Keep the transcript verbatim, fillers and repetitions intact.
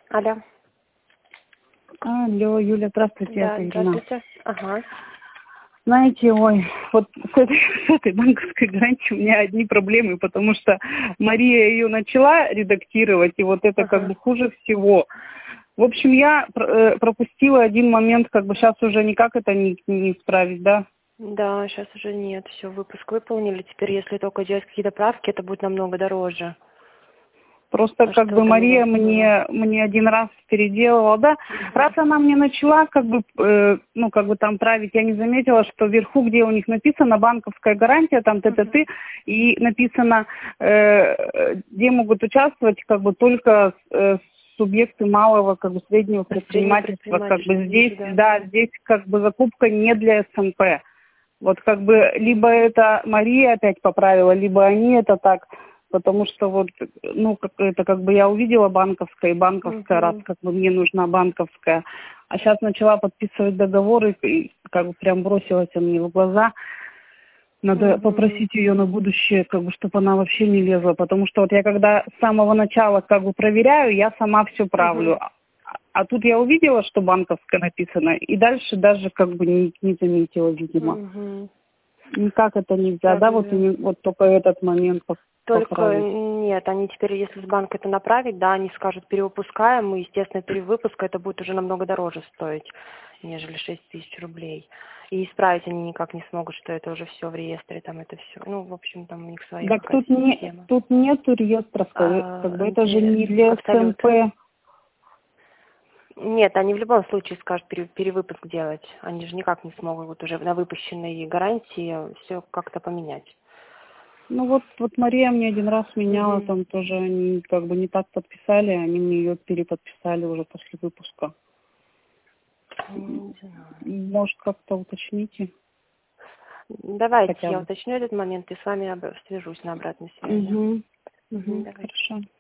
Алло. Алло, Юля, здравствуйте, Да, это Ирина. здравствуйте. Ага. Знаете, ой, вот с этой, с этой банковской гарантией у меня одни проблемы, потому что Мария ее начала редактировать, и вот это как Ага. бы хуже всего. В общем, я э, пропустила один момент, как бы сейчас уже никак это не, не исправить, да? Да, сейчас уже нет, все, выпуск выполнили. Теперь, если только делать какие-то правки, это будет намного дороже. Просто А как что бы там у Мария вас было? мне мне один раз переделала, да. Угу. Раз она мне начала как бы э, ну как бы там править, я не заметила, что вверху, где у них написано банковская гарантия, там т.т.т. Угу. и написано, э, где могут участвовать как бы только э, субъекты малого, как бы среднего Среднее предпринимательства, как бы предпринимательство здесь, вижу, да. да, здесь как бы закупка не для СМП. Вот как бы либо это Мария опять поправила, либо они это так, потому что вот, ну, как это как бы я увидела банковская и банковская, раз Угу. как бы мне нужна банковская, а сейчас начала подписывать договоры и как бы прям бросилась она мне в глаза. Надо Угу. попросить ее на будущее, как бы, чтобы она вообще не лезла, потому что вот я когда с самого начала как бы проверяю, я сама все Угу. правлю. А тут я увидела, что банковская написано, и дальше даже как бы не, не заметила, видимо. Угу. Никак это нельзя, Так, да, вот, же. и вот только этот момент по- Только поправить. нет, они теперь, если с банка это направить, да, они скажут перевыпускаем, и, естественно, перевыпуск это будет уже намного дороже стоить, нежели шесть тысяч рублей. И исправить они никак не смогут, что это уже все в реестре, там это все. Ну, в общем, там у них своя Так какая-то тут, не, система. тут нету реестра, как как А, бы это же анти- не для Абсолют. СМП. Нет, они в любом случае скажут пере- перевыпуск делать. Они же никак не смогут вот уже на выпущенной гарантии все как-то поменять. Ну вот, вот Мария мне один раз меняла, Угу. там тоже они как бы не так подписали, они мне ее переподписали уже после выпуска. Не знаю. Может, как-то уточните Давайте хотя я бы. уточню этот момент и с вами об- свяжусь на обратной связи. Угу. Мгм, Угу. давайте. Хорошо.